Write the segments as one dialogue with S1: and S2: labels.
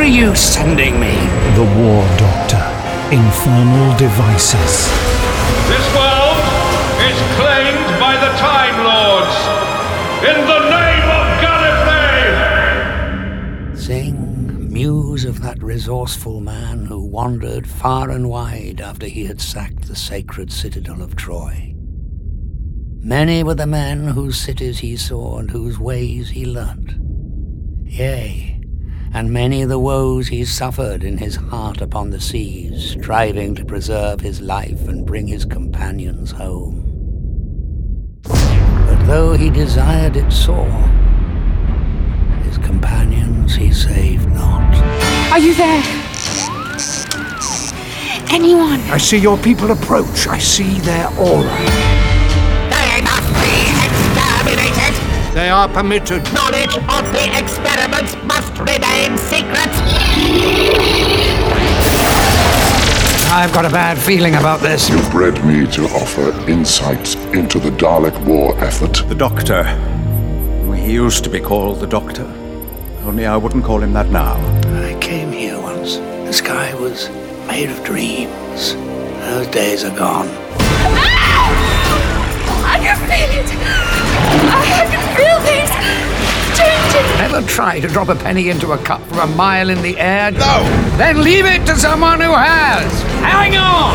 S1: are you sending me?
S2: The War Doctor. Infernal Devices.
S3: This world is claimed by the Time Lords. In the name of Gallifrey!
S1: Sing, muse of that resourceful man who wandered far and wide after he had sacked the sacred citadel of Troy. Many were the men whose cities he saw and whose ways he learnt. Yea, and many the woes he suffered in his heart upon the seas, striving to preserve his life and bring his companions home. But though he desired it sore, his companions he saved not.
S4: Are you there? Anyone?
S5: I see your people approach. I see their aura.
S6: They must be exterminated!
S5: They are permitted.
S6: Knowledge of the experiments must remain secret!
S1: I've got a bad feeling about this.
S7: You've bred me to offer insights into the Dalek war effort.
S8: The Doctor. He used to be called the Doctor. Only I wouldn't call him that now.
S1: I came here once. The sky was made of dreams. Those days are gone.
S4: I can feel it! I can feel things changing!
S1: Never try to drop a penny into a cup from a mile in the air.
S8: No!
S1: Then leave it to someone who has. Hang on!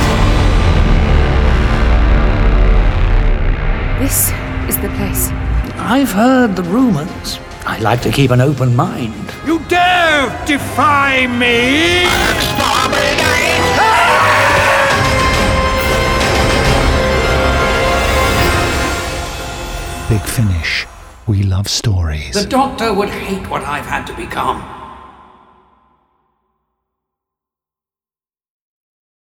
S4: This is the place.
S1: I've heard the rumors. I like to keep an open mind.
S5: You dare defy me?
S2: Big Finish. We love stories.
S1: The Doctor would hate what I've had to become.